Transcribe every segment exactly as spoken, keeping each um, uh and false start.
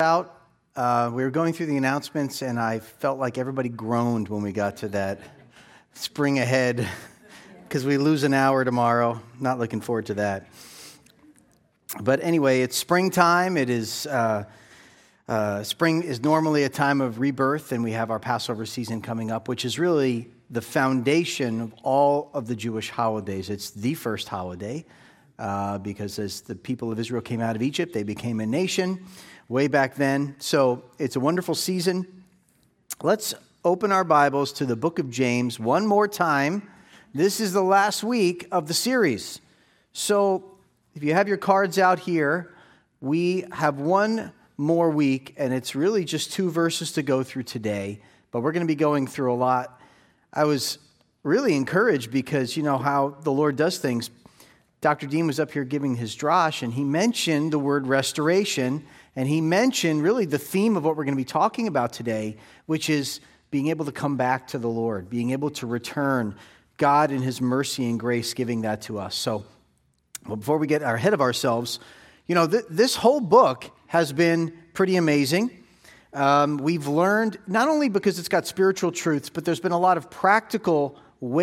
out. Uh, we were going through the announcements, and I felt like everybody groaned when we got to that spring ahead, because we lose an hour tomorrow. Not looking forward to that. But anyway, it's springtime. It is uh, uh, spring is normally a time of rebirth, and we have our Passover season coming up, which is really the foundation of all of the Jewish holidays. It's the first holiday. Uh, because as the people of Israel came out of Egypt, they became a nation way back then. So it's a wonderful season. Let's open our Bibles to the book of James one more time. This is the last week of the series. So if you have your cards out here, we have one more week, and it's really just two verses to go through today. But we're going to be going through a lot. I was really encouraged because you know how the Lord does things. Doctor Dean was up here giving his drash, and he mentioned the word restoration, and he mentioned really the theme of what we're going to be talking about today, which is being able to come back to the Lord, being able to return, God in his mercy and grace giving that to us. So well, before we get ahead of ourselves, you know, th- this whole book has been pretty amazing. Um, we've learned, not only because it's got spiritual truths, but there's been a lot of practical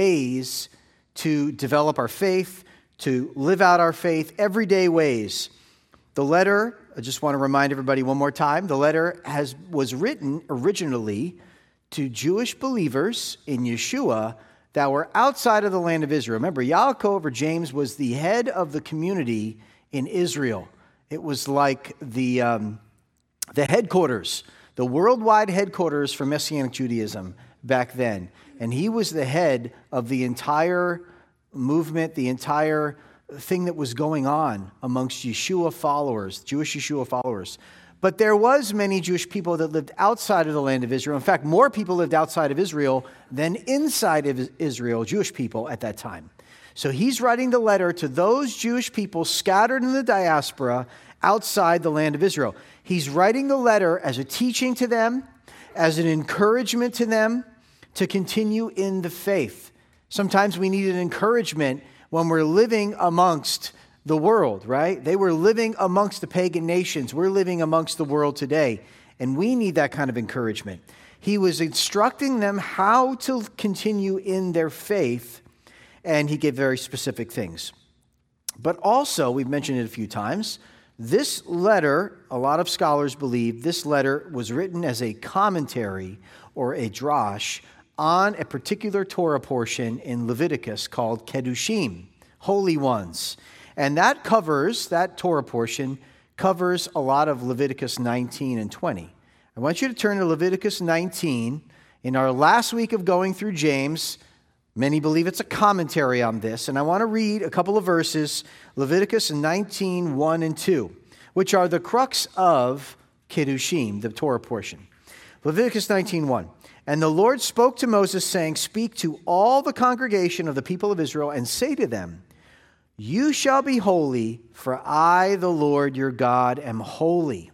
ways to develop our faith, to live out our faith, everyday ways. The letter, I just want to remind everybody one more time, the letter has was written originally to Jewish believers in Yeshua that were outside of the land of Israel. Remember, Yaakov or James was the head of the community in Israel. It was like the, um, the headquarters, the worldwide headquarters for Messianic Judaism back then. And he was the head of the entire movement, the entire thing that was going on amongst Yeshua followers, Jewish Yeshua followers. But there was many Jewish people that lived outside of the land of Israel. In fact, more people lived outside of Israel than inside of Israel, Jewish people at that time. So he's writing the letter to those Jewish people scattered in the diaspora outside the land of Israel. He's writing the letter as a teaching to them, as an encouragement to them to continue in the faith. Sometimes we need an encouragement when we're living amongst the world, right? They were living amongst the pagan nations. We're living amongst the world today, and we need that kind of encouragement. He was instructing them how to continue in their faith, and he gave very specific things. But also, we've mentioned it a few times, this letter, a lot of scholars believe this letter was written as a commentary or a drash on a particular Torah portion in Leviticus called Kedushim, holy ones. And that covers, that Torah portion covers a lot of Leviticus nineteen and twenty. I want you to turn to Leviticus nineteen. In our last week of going through James, many believe it's a commentary on this, and I want to read a couple of verses, Leviticus nineteen, one and two, which are the crux of Kedushim, the Torah portion. Leviticus nineteen, one. And the Lord spoke to Moses, saying, "Speak to all the congregation of the people of Israel, and say to them, you shall be holy, for I, the Lord your God, am holy.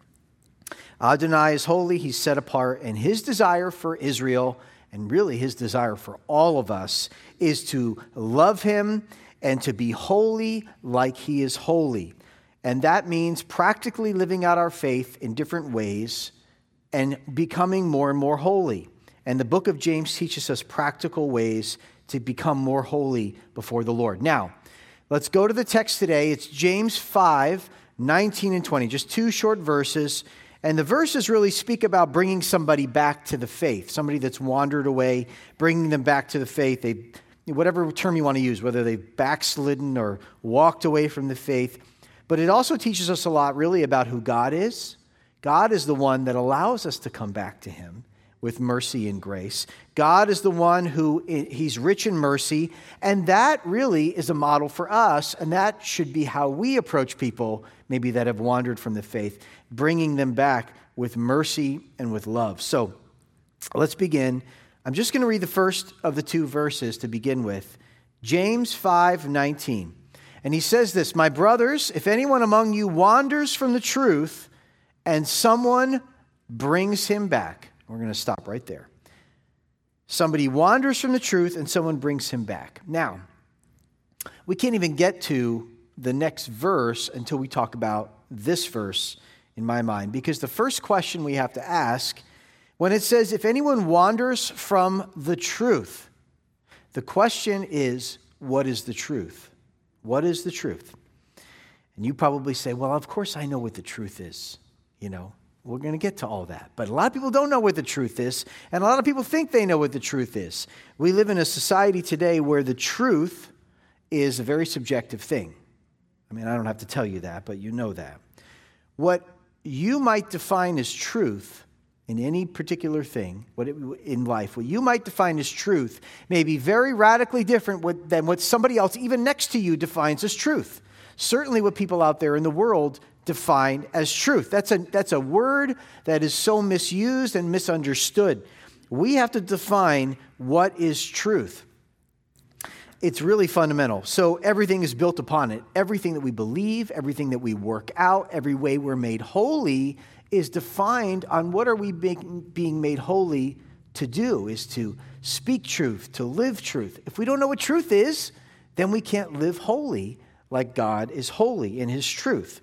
Adonai is holy, he's set apart, and his desire for Israel, and really his desire for all of us, is to love him and to be holy like he is holy." And that means practically living out our faith in different ways and becoming more and more holy. And the book of James teaches us practical ways to become more holy before the Lord. Now, let's go to the text today. It's James five, nineteen and twenty, just two short verses. And the verses really speak about bringing somebody back to the faith, somebody that's wandered away, bringing them back to the faith. They, whatever term you want to use, whether they've backslidden or walked away from the faith. But it also teaches us a lot really about who God is. God is the one that allows us to come back to him with mercy and grace. God is the one who, he's rich in mercy, and that really is a model for us, and that should be how we approach people maybe that have wandered from the faith, bringing them back with mercy and with love. So let's begin. I'm just going to read the first of the two verses to begin with. James five, nineteen. And he says this, "My brothers, if anyone among you wanders from the truth, and someone brings him back." We're going to stop right there. Somebody wanders from the truth and someone brings him back. Now, we can't even get to the next verse until we talk about this verse in my mind, because the first question we have to ask, when it says, if anyone wanders from the truth, the question is, what is the truth? What is the truth? And you probably say, well, of course I know what the truth is. You know, we're going to get to all that. But a lot of people don't know what the truth is, and a lot of people think they know what the truth is. We live in a society today where the truth is a very subjective thing. I mean, I don't have to tell you that, but you know that. What you might define as truth in any particular thing, what it, in life, what you might define as truth may be very radically different than what somebody else, even next to you, defines as truth. Certainly what people out there in the world define as truth. That's a, that's a word that is so misused and misunderstood. We have to define what is truth. It's really fundamental. So everything is built upon it. Everything that we believe, everything that we work out, every way we're made holy is defined on what are we being, being made holy to do, is to speak truth, to live truth. If we don't know what truth is, then we can't live holy like God is holy in his truth.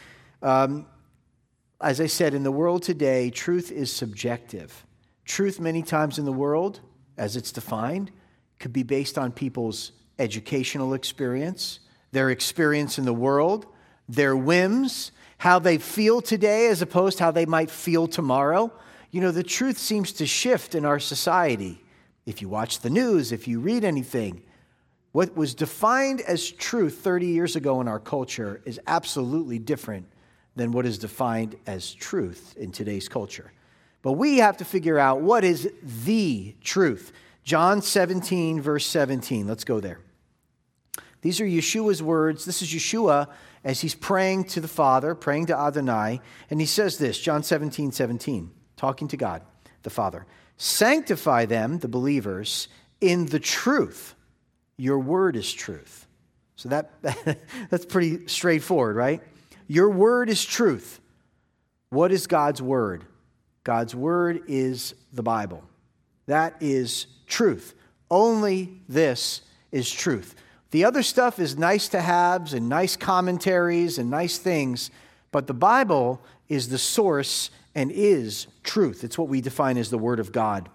Um, as I said, in the world today, truth is subjective. Truth many times in the world, as it's defined, could be based on people's educational experience, their experience in the world, their whims, how they feel today as opposed to how they might feel tomorrow. You know, the truth seems to shift in our society. If you watch the news, if you read anything, what was defined as truth thirty years ago in our culture is absolutely different than what is defined as truth in today's culture. But we have to figure out what is the truth. John seventeen, verse seventeen. Let's go there. These are Yeshua's words. This is Yeshua as he's praying to the Father, praying to Adonai. And he says this, John seventeen, seventeen, talking to God, the Father. Sanctify them, the believers, in the truth. Your word is truth. So that that's pretty straightforward, right? Your word is truth. What is God's word? God's word is the Bible. That is truth. Only this is truth. The other stuff is nice to haves and nice commentaries and nice things, but the Bible is the source and is truth. It's what we define as the Word of God.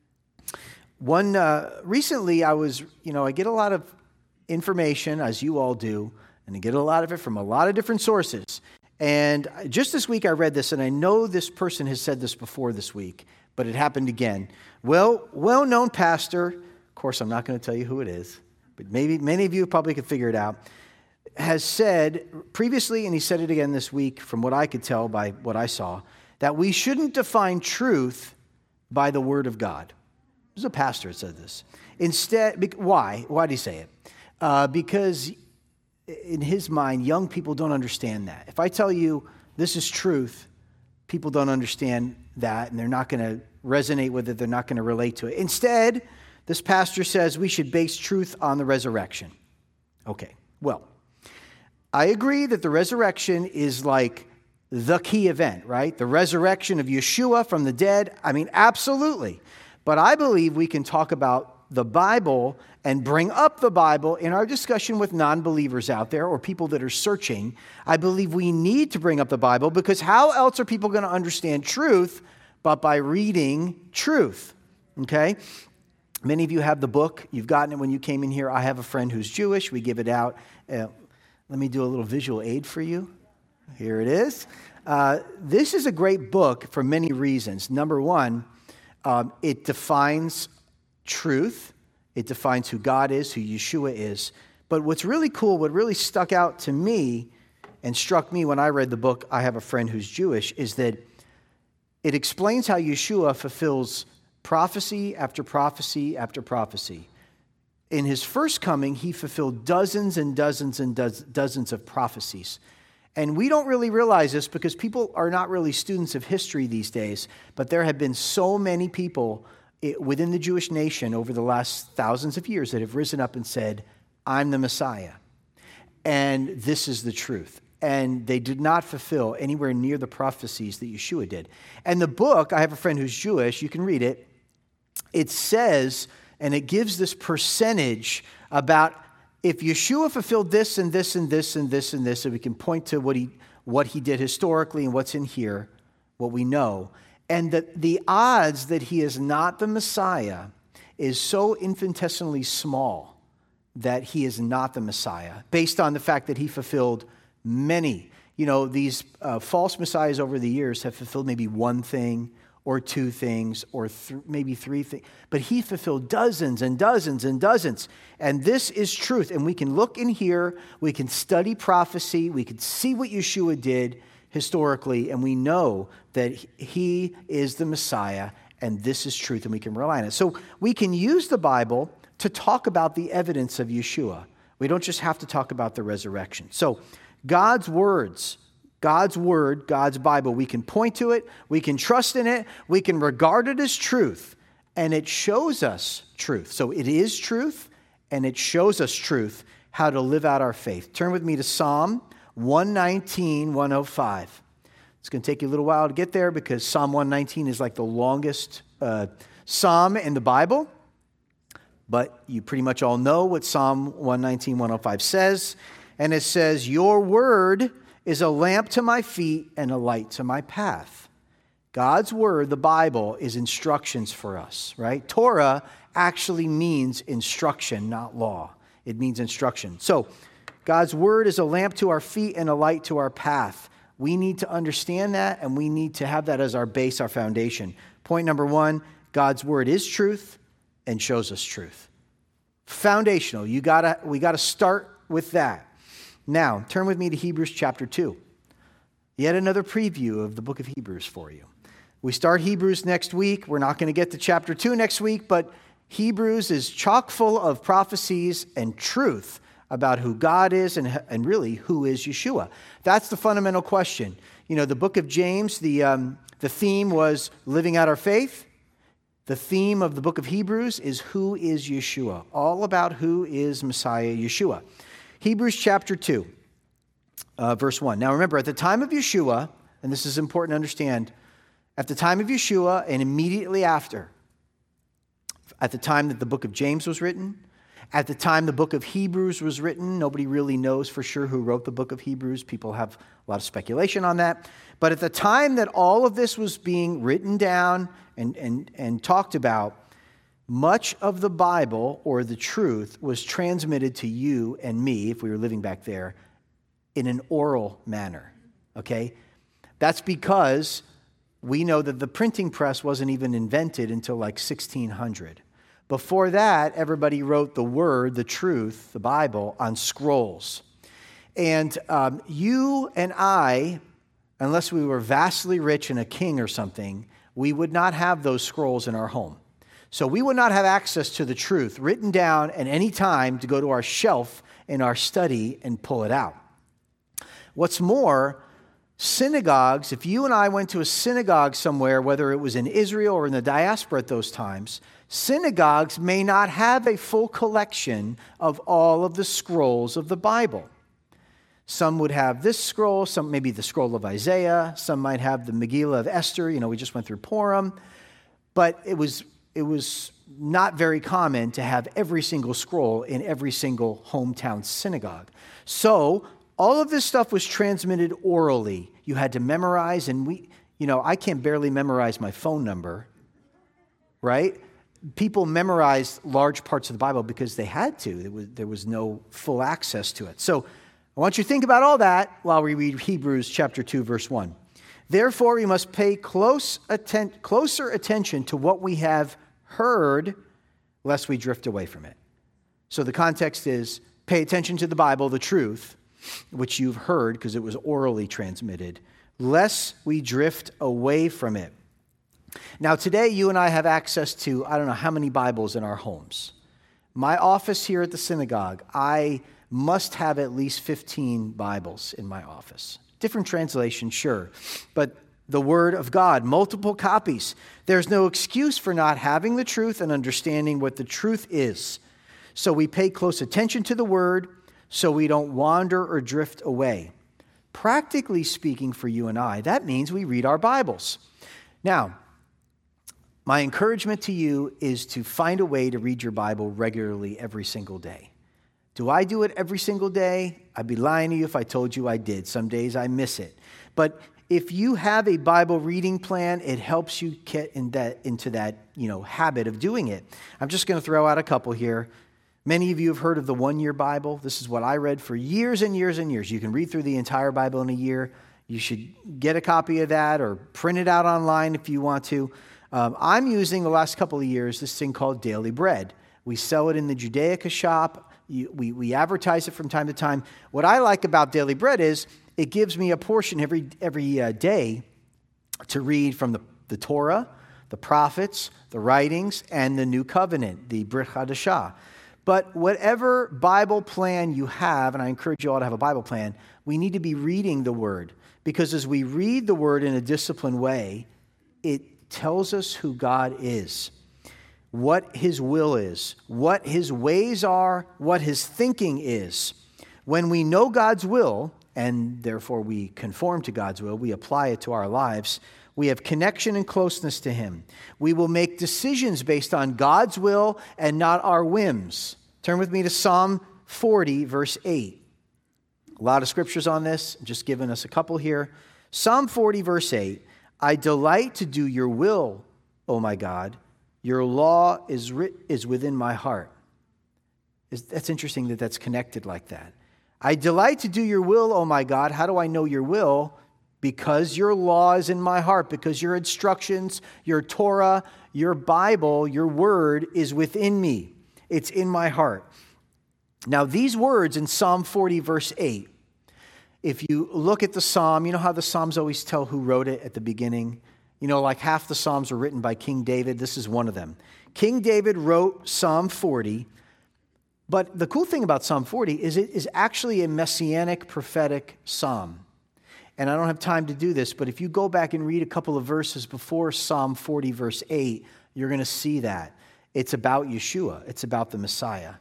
One uh, recently, I was, you know, I get a lot of information, as you all do, and I get a lot of it from a lot of different sources. And just this week, I read this, and I know this person has said this before this week, but it happened again. Well, well-known pastor, of course, I'm not going to tell you who it is, but maybe many of you probably could figure it out, has said previously, and he said it again this week, from what I could tell by what I saw, that we shouldn't define truth by the Word of God. There's a pastor that said this. Instead, why? Why did he say it? Uh, because in his mind, young people don't understand that. If I tell you this is truth, people don't understand that, and they're not going to resonate with it. They're not going to relate to it. Instead, this pastor says we should base truth on the resurrection. Okay, well, I agree that the resurrection is like the key event, right? The resurrection of Yeshua from the dead. I mean, absolutely. But I believe we can talk about the Bible and bring up the Bible in our discussion with non-believers out there or people that are searching. I believe we need to bring up the Bible because how else are people going to understand truth but by reading truth? Okay? Many of you have the book. You've gotten it when you came in here. I have a friend who's Jewish. We give it out. Uh, let me do a little visual aid for you. Here it is. Uh, this is a great book for many reasons. Number one, um, it defines truth. It defines who God is, who Yeshua is. But what's really cool, what really stuck out to me and struck me when I read the book, I Have a Friend Who's Jewish, is that it explains how Yeshua fulfills prophecy after prophecy after prophecy. In his first coming, he fulfilled dozens and dozens and do- dozens of prophecies. And we don't really realize this because people are not really students of history these days, but there have been so many people within the Jewish nation over the last thousands of years that have risen up and said, I'm the Messiah, and this is the truth. And they did not fulfill anywhere near the prophecies that Yeshua did. And the book, I Have a Friend Who's Jewish, you can read it, it says, and it gives this percentage about if Yeshua fulfilled this and this and this and this and this, and we can point to what he what he did historically and what's in here, what we know. And that the odds that he is not the Messiah is so infinitesimally small that he is not the Messiah, based on the fact that he fulfilled many. You know, these uh, false messiahs over the years have fulfilled maybe one thing or two things or th- maybe three things. But he fulfilled dozens and dozens and dozens. And this is truth. And we can look in here, we can study prophecy, we can see what Yeshua did historically, and we know that he is the Messiah, and this is truth, and we can rely on it. So we can use the Bible to talk about the evidence of Yeshua. We don't just have to talk about the resurrection. So God's words, God's word, God's Bible, we can point to it, we can trust in it, we can regard it as truth, and it shows us truth. So it is truth, and it shows us truth, how to live out our faith. Turn with me to Psalm one nineteen, one oh five. It's going to take you a little while to get there because Psalm one nineteen is like the longest uh, psalm in the Bible. But you pretty much all know what Psalm one nineteen, one oh five says. And it says, your word is a lamp to my feet and a light to my path. God's word, the Bible, is instructions for us, right? Torah actually means instruction, not law. It means instruction. So God's word is a lamp to our feet and a light to our path. We need to understand that, and we need to have that as our base, our foundation. Point number one, God's word is truth and shows us truth. Foundational. You gotta, we got to start with that. Now, turn with me to Hebrews chapter two. Yet another preview of the book of Hebrews for you. We start Hebrews next week. We're not going to get to chapter two next week, but Hebrews is chock full of prophecies and truth about who God is and, and really who is Yeshua. That's the fundamental question. You know, the book of James, the, um, the theme was living out our faith. The theme of the book of Hebrews is who is Yeshua, all about who is Messiah Yeshua. Hebrews chapter two, uh, verse one. Now remember, at the time of Yeshua, and this is important to understand, at the time of Yeshua and immediately after, at the time that the book of James was written, at the time the book of Hebrews was written, nobody really knows for sure who wrote the book of Hebrews. People have a lot of speculation on that. But at the time that all of this was being written down and, and, and talked about, much of the Bible, or the truth, was transmitted to you and me, if we were living back there, in an oral manner, okay? That's because we know that the printing press wasn't even invented until like sixteen hundred. Before that, everybody wrote the word, the truth, the Bible, on scrolls. And um, you and I, unless we were vastly rich and a king or something, we would not have those scrolls in our home. So we would not have access to the truth written down at any time to go to our shelf in our study and pull it out. What's more, synagogues, if you and I went to a synagogue somewhere, whether it was in Israel or in the diaspora at those times, synagogues may not have a full collection of all of the scrolls of the Bible. Some would have this scroll, some maybe the scroll of Isaiah, some might have the Megillah of Esther. You know, we just went through Purim. But it was it was not very common to have every single scroll in every single hometown synagogue. So all of this stuff was transmitted orally. You had to memorize, and we, you know, I can't barely memorize my phone number, right? People memorized large parts of the Bible because they had to. There was, there was no full access to it. So I want you to think about all that while we read Hebrews chapter two, verse one. Therefore, we must pay close atten- closer attention to what we have heard, lest we drift away from it. So the context is, pay attention to the Bible, the truth, which you've heard because it was orally transmitted, lest we drift away from it. Now, today, you and I have access to, I don't know how many Bibles in our homes. My office here at the synagogue, I must have at least fifteen Bibles in my office. Different translations, sure, but the Word of God, multiple copies. There's no excuse for not having the truth and understanding what the truth is. So we pay close attention to the Word so we don't wander or drift away. Practically speaking for you and I, that means we read our Bibles. Now, my encouragement to you is to find a way to read your Bible regularly every single day. Do I do it every single day? I'd be lying to you if I told you I did. Some days I miss it. But if you have a Bible reading plan, it helps you get in that, into that, you know, habit of doing it. I'm just going to throw out a couple here. Many of you have heard of the one-year Bible. This is what I read for years and years and years. You can read through the entire Bible in a year. You should get a copy of that or print it out online if you want to. Um, I'm using the last couple of years this thing called Daily Bread. We sell it in the Judaica shop. You, we, we advertise it from time to time. What I like about Daily Bread is it gives me a portion every every uh, day to read from the, the Torah, the prophets, the writings, and the New Covenant, the Brit Hadashah. But whatever Bible plan you have, and I encourage you all to have a Bible plan, we need to be reading the Word. Because as we read the Word in a disciplined way, it tells us who God is, what His will is, what His ways are, what His thinking is. When we know God's will, and therefore we conform to God's will, we apply it to our lives, we have connection and closeness to Him. We will make decisions based on God's will and not our whims. Turn with me to Psalm forty, verse eight. A lot of scriptures on this. I'm just giving us a couple here. Psalm forty, verse eight. I delight to do your will, O my God. Your law is writ- is within my heart. That's interesting that that's connected like that. I delight to do your will, O my God. How do I know your will? Because your law is in my heart, because your instructions, your Torah, your Bible, your word is within me. It's in my heart. Now, these words in Psalm forty, verse eight, if you look at the psalm, you know how the psalms always tell who wrote it at the beginning? You know, like half the psalms are written by King David. This is one of them. King David wrote Psalm forty. But the cool thing about Psalm forty is it is actually a messianic prophetic psalm. And I don't have time to do this, but if you go back and read a couple of verses before Psalm forty, verse eight, you're going to see that. It's about Yeshua. It's about the Messiah.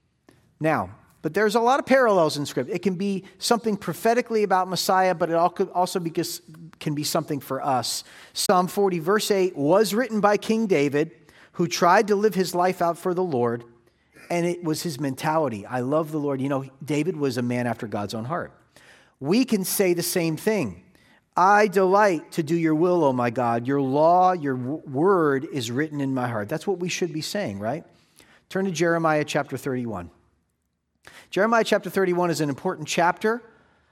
Now, but there's a lot of parallels in Scripture. It can be something prophetically about Messiah, but it also can be something for us. Psalm forty, verse eight was written by King David, who tried to live his life out for the Lord, and it was his mentality. I love the Lord. You know, David was a man after God's own heart. We can say the same thing. I delight to do your will, O my God. Your law, your word is written in my heart. That's what we should be saying, right? Turn to Jeremiah chapter thirty-one. Jeremiah chapter thirty-one is an important chapter.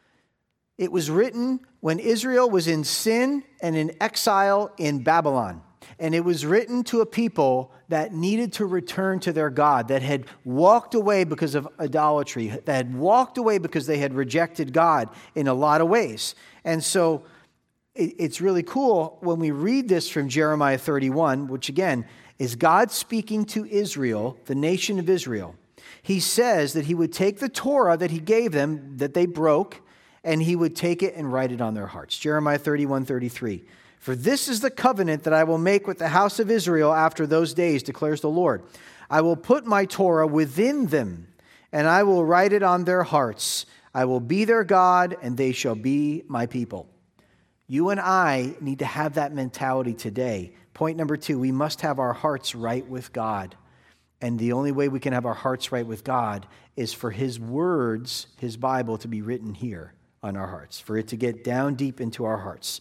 It was written when Israel was in sin and in exile in Babylon. And it was written to a people that needed to return to their God, that had walked away because of idolatry, that had walked away because they had rejected God in a lot of ways. And so it's really cool when we read this from Jeremiah thirty-one, which again is God speaking to Israel, the nation of Israel. He says that he would take the Torah that he gave them, that they broke, and he would take it and write it on their hearts. Jeremiah thirty-one, thirty-three. For this is the covenant that I will make with the house of Israel after those days, declares the Lord. I will put my Torah within them, and I will write it on their hearts. I will be their God, and they shall be my people. You and I need to have that mentality today. Point number two, we must have our hearts right with God. And the only way we can have our hearts right with God is for His words, His Bible, to be written here on our hearts, for it to get down deep into our hearts.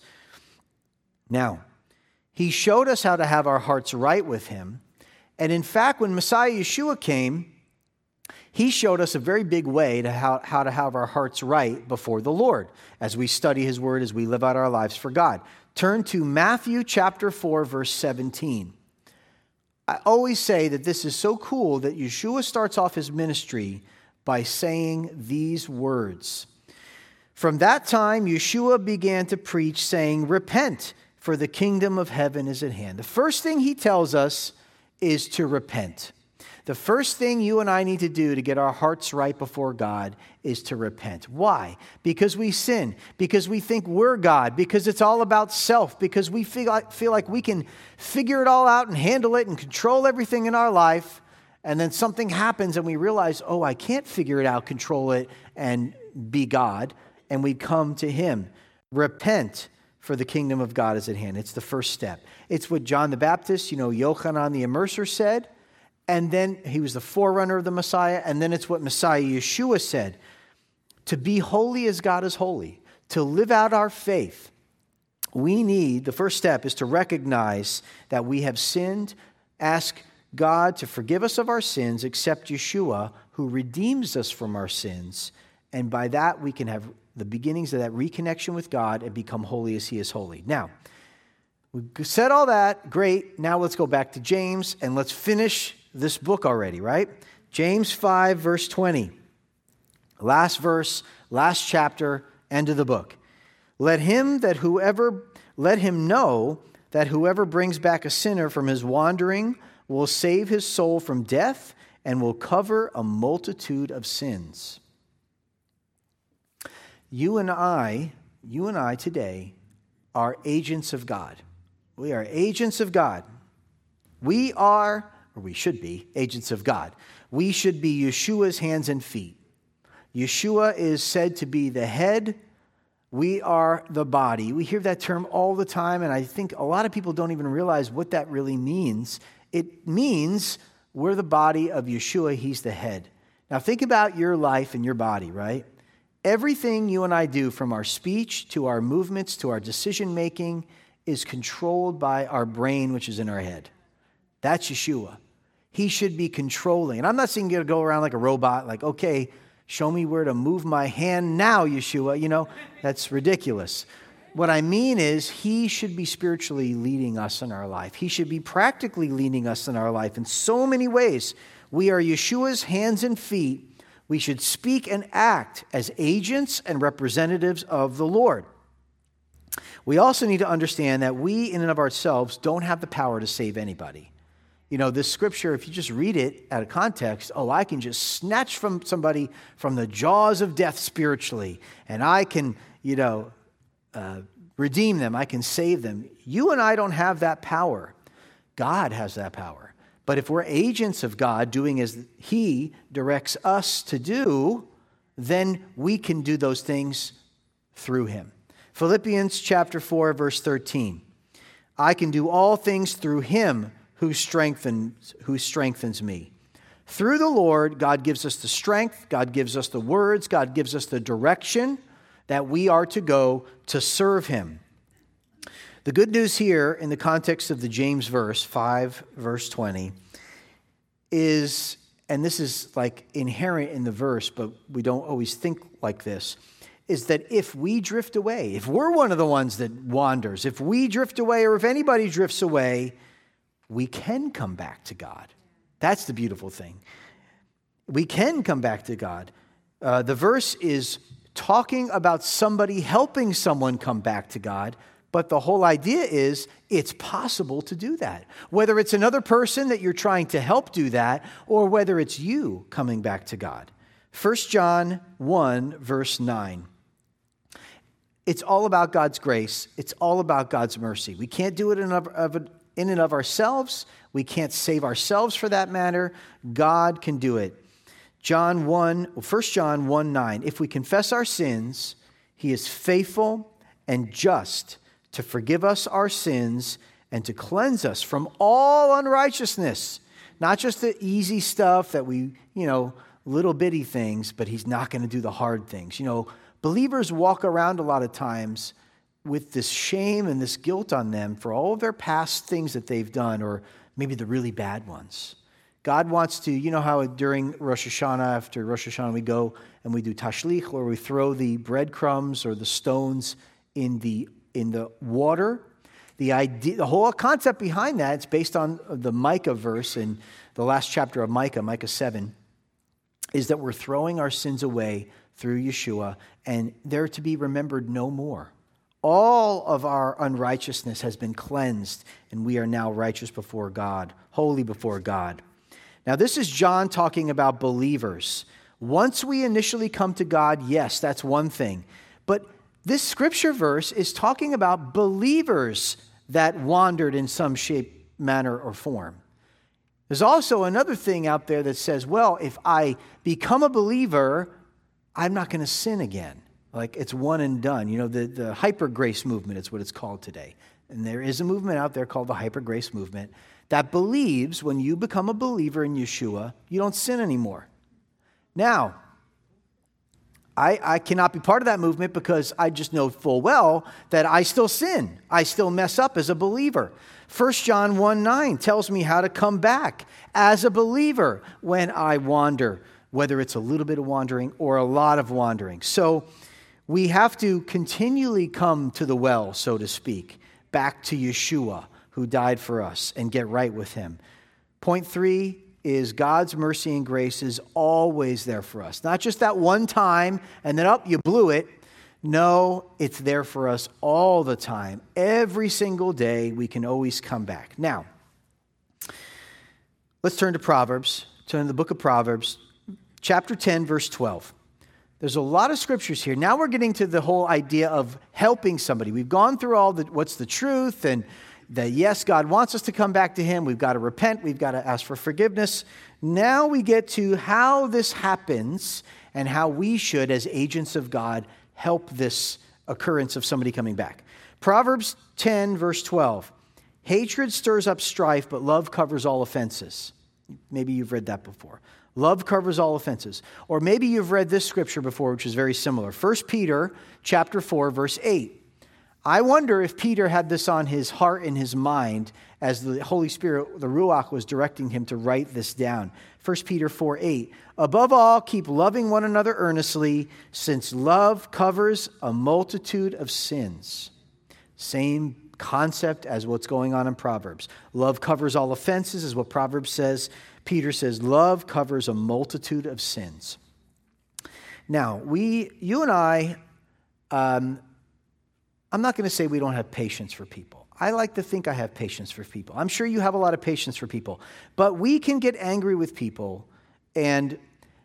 Now, He showed us how to have our hearts right with Him. And in fact, when Messiah Yeshua came, He showed us a very big way to how, how to have our hearts right before the Lord as we study His Word, as we live out our lives for God. Turn to Matthew chapter four, verse seventeen. I always say that this is so cool that Yeshua starts off His ministry by saying these words. From that time, Yeshua began to preach, saying, repent, for the kingdom of heaven is at hand. The first thing He tells us is to repent. The first thing you and I need to do to get our hearts right before God is to repent. Why? Because we sin, because we think we're God, because it's all about self, because we feel like, feel like we can figure it all out and handle it and control everything in our life, and then something happens and we realize, oh, I can't figure it out, control it, and be God, and we come to Him. Repent, for the kingdom of God is at hand. It's the first step. It's what John the Baptist, you know, Yochanan the Immerser said. And then he was the forerunner of the Messiah. And then it's what Messiah Yeshua said. To be holy as God is holy, to live out our faith, we need, the first step is to recognize that we have sinned, ask God to forgive us of our sins, accept Yeshua, who redeems us from our sins. And by that, we can have the beginnings of that reconnection with God and become holy as he is holy. Now, we've said all that. Great. Now let's go back to James and let's finish this book already, right? James five, verse twenty. Last verse, last chapter, end of the book. Let him that whoever, let him know that whoever brings back a sinner from his wandering will save his soul from death and will cover a multitude of sins. You and I, you and I today are agents of God. We are agents of God. We are, or we should be, agents of God. We should be Yeshua's hands and feet. Yeshua is said to be the head. We are the body. We hear that term all the time, and I think a lot of people don't even realize what that really means. It means we're the body of Yeshua. He's the head. Now think about your life and your body, right? Everything you and I do, from our speech to our movements to our decision-making, is controlled by our brain, which is in our head. That's Yeshua. He should be controlling. And I'm not saying you're going to go around like a robot, like, okay, show me where to move my hand now, Yeshua. You know, that's ridiculous. What I mean is he should be spiritually leading us in our life. He should be practically leading us in our life in so many ways. We are Yeshua's hands and feet. We should speak and act as agents and representatives of the Lord. We also need to understand that we, in and of ourselves, don't have the power to save anybody. You know, this scripture, if you just read it out of context, oh, I can just snatch from somebody from the jaws of death spiritually, and I can, you know, uh, redeem them. I can save them. You and I don't have that power. God has that power. But if we're agents of God doing as he directs us to do, then we can do those things through him. Philippians chapter four, verse thirteen. I can do all things through him who strengthens, who strengthens me. Through the Lord, God gives us the strength, God gives us the words, God gives us the direction that we are to go to serve him. The good news here in the context of the James verse, five, verse twenty, is, and this is like inherent in the verse, but we don't always think like this, is that if we drift away, if we're one of the ones that wanders, if we drift away or if anybody drifts away, we can come back to God. That's the beautiful thing. We can come back to God. Uh, the verse is talking about somebody helping someone come back to God, but the whole idea is it's possible to do that. Whether it's another person that you're trying to help do that, or whether it's you coming back to God. First John one, verse nine. It's all about God's grace. It's all about God's mercy. We can't do it in of, of, in and of ourselves. We can't save ourselves for that matter. God can do it. John one, First John one nine. If we confess our sins, he is faithful and just to forgive us our sins and to cleanse us from all unrighteousness. Not just the easy stuff that we, you know, little bitty things, but he's not going to do the hard things. You know, believers walk around a lot of times with this shame and this guilt on them for all of their past things that they've done, or maybe the really bad ones. God wants to, you know how during Rosh Hashanah, after Rosh Hashanah, we go and we do tashlich, or we throw the breadcrumbs or the stones in the in the water. The idea, the whole concept behind that, it's based on the Micah verse in the last chapter of Micah, Micah seven, is that we're throwing our sins away through Yeshua, and they're to be remembered no more. All of our unrighteousness has been cleansed, and we are now righteous before God, holy before God. Now, this is John talking about believers. Once we initially come to God, yes, that's one thing. But this scripture verse is talking about believers that wandered in some shape, manner, or form. There's also another thing out there that says, well, if I become a believer, I'm not going to sin again. Like it's one and done. You know, the, the hyper grace movement is what it's called today. And there is a movement out there called the Hyper Grace movement that believes when you become a believer in Yeshua, you don't sin anymore. Now, I, I cannot be part of that movement because I just know full well that I still sin. I still mess up as a believer. First John one nine tells me how to come back as a believer when I wander, whether it's a little bit of wandering or a lot of wandering. So we have to continually come to the well, so to speak, back to Yeshua, who died for us, and get right with him. Point three is God's mercy and grace is always there for us. Not just that one time and then, up, oh, you blew it. No, it's there for us all the time. Every single day, we can always come back. Now, let's turn to Proverbs. Turn to the book of Proverbs, chapter ten, verse twelve. There's a lot of scriptures here. Now we're getting to the whole idea of helping somebody. We've gone through all the what's the truth and that yes, God wants us to come back to him. We've got to repent. We've got to ask for forgiveness. Now we get to how this happens and how we should, as agents of God, help this occurrence of somebody coming back. Proverbs ten, verse twelve. Hatred stirs up strife, but love covers all offenses. Maybe you've read that before. Love covers all offenses. Or maybe you've read this scripture before, which is very similar. First Peter chapter four, verse eight. I wonder if Peter had this on his heart and his mind as the Holy Spirit, the Ruach, was directing him to write this down. First Peter four eight. Above all, keep loving one another earnestly, since love covers a multitude of sins. Same concept as what's going on in Proverbs. Love covers all offenses is what Proverbs says. Peter says love covers a multitude of sins. Now, we, you and I, um, I'm not going to say we don't have patience for people. I like to think I have patience for people. I'm sure you have a lot of patience for people. But we can get angry with people and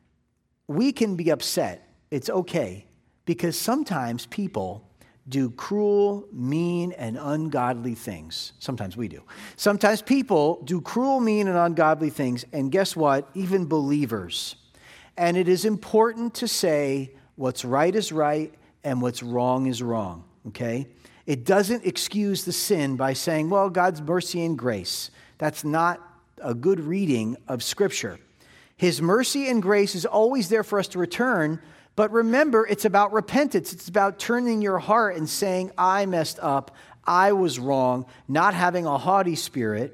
we can be upset. It's okay. Because sometimes people do cruel, mean, and ungodly things. Sometimes we do. Sometimes people do cruel, mean, and ungodly things. And guess what? Even believers. And it is important to say what's right is right and what's wrong is wrong. Okay? It doesn't excuse the sin by saying, well, God's mercy and grace. That's not a good reading of Scripture. His mercy and grace is always there for us to return, but remember, it's about repentance. It's about turning your heart and saying, I messed up, I was wrong, not having a haughty spirit,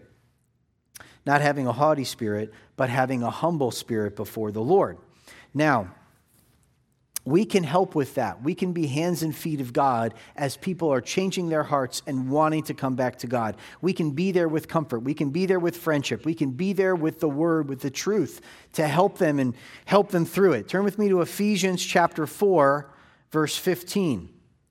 not having a haughty spirit, but having a humble spirit before the Lord. Now, we can help with that. We can be hands and feet of God as people are changing their hearts and wanting to come back to God. We can be there with comfort. We can be there with friendship. We can be there with the word, with the truth to help them and help them through it. Turn with me to Ephesians chapter four, verse fifteen.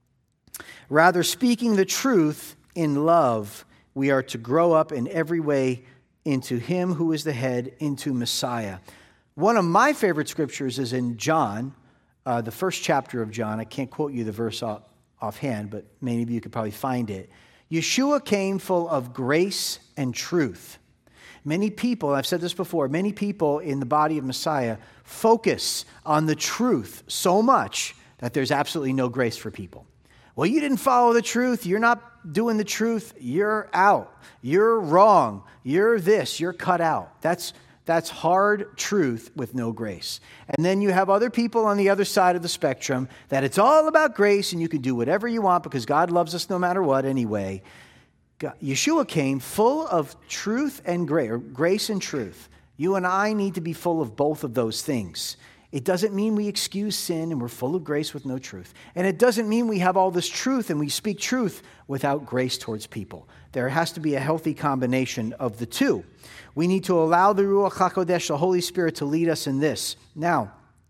Rather, speaking the truth in love, we are to grow up in every way into him who is the head, into Messiah. One of my favorite scriptures is in John, Uh, the first chapter of John. I can't quote you the verse off, offhand, but many of you could probably find it. Yeshua came full of grace and truth. Many people, I've said this before, many people in the body of Messiah focus on the truth so much that there's absolutely no grace for people. Well, you didn't follow the truth. You're not doing the truth. You're out. You're wrong. You're this. You're cut out. That's That's hard truth with no grace. And then you have other people on the other side of the spectrum that it's all about grace and you can do whatever you want because God loves us no matter what anyway. God, Yeshua came full of truth and grace, or grace and truth. You and I need to be full of both of those things. It doesn't mean we excuse sin and we're full of grace with no truth. And it doesn't mean we have all this truth and we speak truth without grace towards people. There has to be a healthy combination of the two. We need to allow the Ruach HaKodesh, the Holy Spirit, to lead us in this. Now,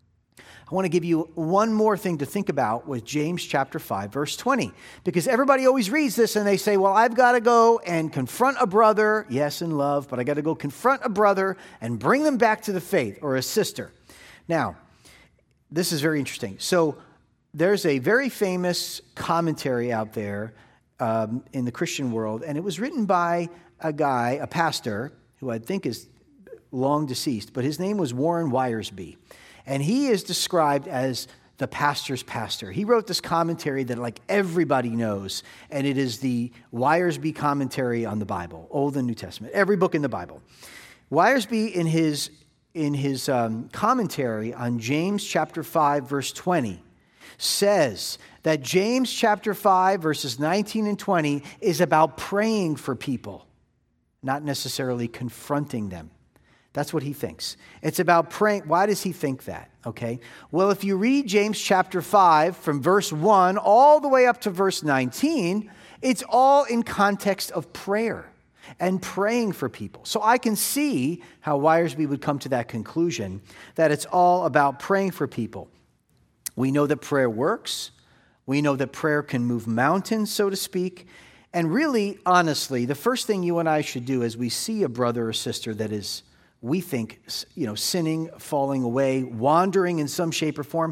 I want to give you one more thing to think about with James chapter five, verse twenty. Because everybody always reads this and they say, well, I've got to go and confront a brother, yes, in love, but I got to go confront a brother and bring them back to the faith, or a sister. Now, this is very interesting. So there's a very famous commentary out there um, in the Christian world, and it was written by a guy, a pastor, who I think is long deceased, but his name was Warren Wiersbe. And he is described as the pastor's pastor. He wrote this commentary that like everybody knows, and it is the Wiersbe commentary on the Bible, Old and New Testament, every book in the Bible. Wiersbe, in his, in his um, commentary on James chapter five, verse twenty, says that James chapter five, verses nineteen and twenty is about praying for people, not necessarily confronting them. That's what he thinks. It's about praying. Why does he think that? Okay. Well, if you read James chapter five from verse one all the way up to verse nineteen, it's all in context of prayer and praying for people. So I can see how Wiersbe would come to that conclusion, that it's all about praying for people. We know that prayer works. We know that prayer can move mountains, so to speak. And really, honestly, the first thing you and I should do as we see a brother or sister that is, we think, you know, sinning, falling away, wandering in some shape or form,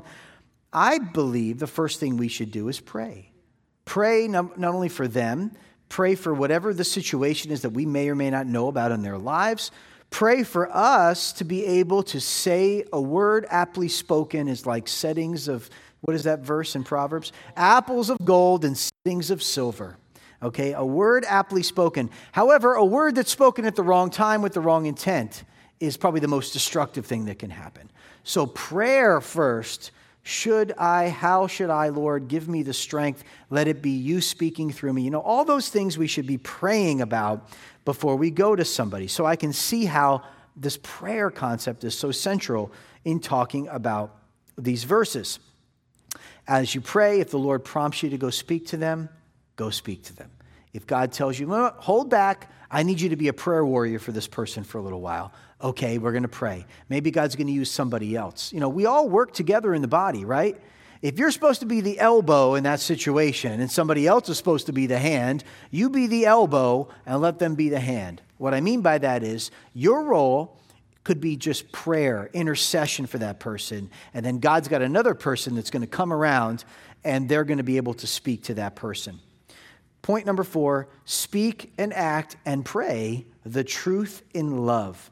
I believe the first thing we should do is pray. Pray not, not only for them, pray for whatever the situation is that we may or may not know about in their lives. Pray for us to be able to say a word aptly spoken is like settings of, what is that verse in Proverbs? Apples of gold and settings of silver. Okay, a word aptly spoken. However, a word that's spoken at the wrong time with the wrong intent is probably the most destructive thing that can happen. So prayer first. Should I, how should I, Lord, give me the strength? Let it be you speaking through me. You know, all those things we should be praying about before we go to somebody. So I can see how this prayer concept is so central in talking about these verses. As you pray, if the Lord prompts you to go speak to them, go speak to them. If God tells you, well, hold back, I need you to be a prayer warrior for this person for a little while. Okay, we're going to pray. Maybe God's going to use somebody else. You know, we all work together in the body, right? If you're supposed to be the elbow in that situation and somebody else is supposed to be the hand, you be the elbow and let them be the hand. What I mean by that is your role could be just prayer, intercession for that person. And then God's got another person that's going to come around and they're going to be able to speak to that person. Point number four, speak and act and pray the truth in love.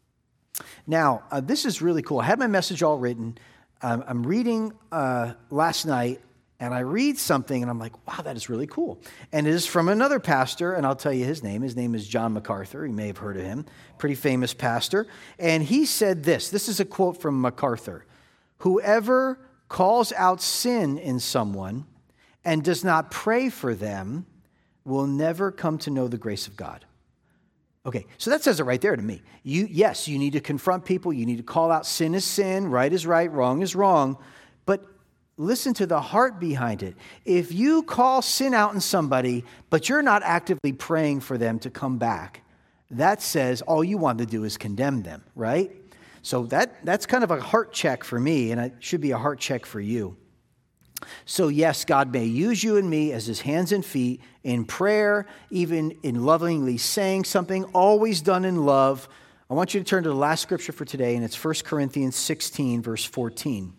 Now, uh, this is really cool. I had my message all written. Um, I'm reading uh, last night, and I read something, and I'm like, wow, that is really cool. And it is from another pastor, and I'll tell you his name. His name is John MacArthur. You may have heard of him. Pretty famous pastor. And he said this. This is a quote from MacArthur. Whoever calls out sin in someone and does not pray for them will never come to know the grace of God. Okay, so that says it right there to me. You, yes, you need to confront people. You need to call out sin is sin, right is right, wrong is wrong. But listen to the heart behind it. If you call sin out in somebody, but you're not actively praying for them to come back, that says all you want to do is condemn them, right? So that that's kind of a heart check for me, and it should be a heart check for you. So yes, God may use you and me as his hands and feet in prayer, even in lovingly saying something, always done in love. I want you to turn to the last scripture for today, and it's First Corinthians sixteen, verse fourteen.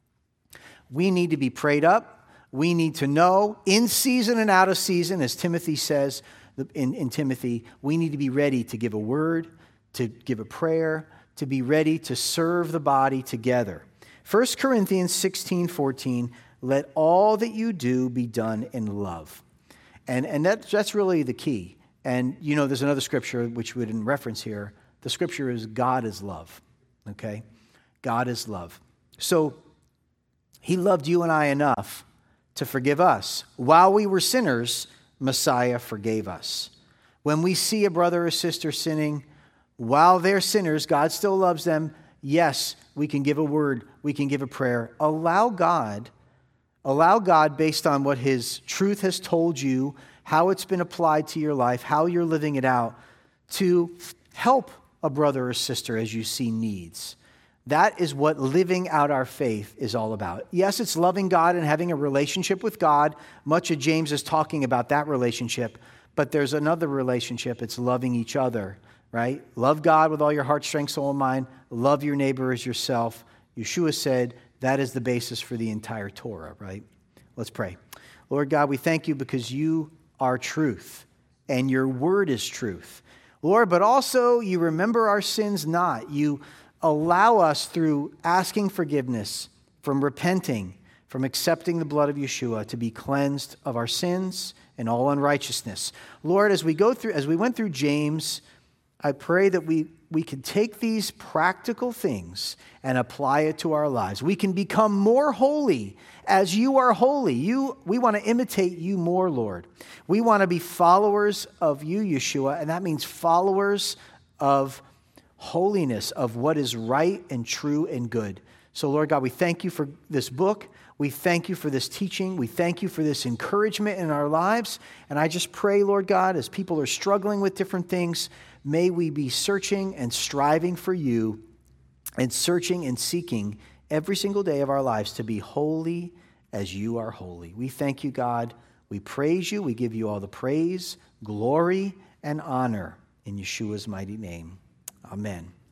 We need to be prayed up. We need to know in season and out of season, as Timothy says in, in Timothy, we need to be ready to give a word, to give a prayer, to be ready to serve the body together. First Corinthians sixteen, fourteen, let all that you do be done in love. And, and that, that's really the key. And, you know, there's another scripture which we didn't reference here. The scripture is God is love, okay? God is love. So he loved you and I enough to forgive us. While we were sinners, Messiah forgave us. When we see a brother or sister sinning, while they're sinners, God still loves them. Yes, we can give a word. We can give a prayer. Allow God Allow God, based on what his truth has told you, how it's been applied to your life, how you're living it out, to help a brother or sister as you see needs. That is what living out our faith is all about. Yes, it's loving God and having a relationship with God. Much of James is talking about that relationship, but there's another relationship. It's loving each other, right? Love God with all your heart, strength, soul, and mind. Love your neighbor as yourself. Yeshua said, that is the basis for the entire Torah, right? Let's pray. Lord God, we thank you because you are truth and your word is truth. Lord, but also you remember our sins not. You allow us through asking forgiveness, from repenting, from accepting the blood of Yeshua to be cleansed of our sins and all unrighteousness. Lord, as we go through, as we went through James, I pray that we, we can take these practical things and apply it to our lives. We can become more holy as you are holy. You, we want to imitate you more, Lord. We want to be followers of you, Yeshua, and that means followers of holiness, of what is right and true and good. So, Lord God, we thank you for this book. We thank you for this teaching. We thank you for this encouragement in our lives. And I just pray, Lord God, as people are struggling with different things, may we be searching and striving for you and searching and seeking every single day of our lives to be holy as you are holy. We thank you, God. We praise you. We give you all the praise, glory, and honor in Yeshua's mighty name. Amen.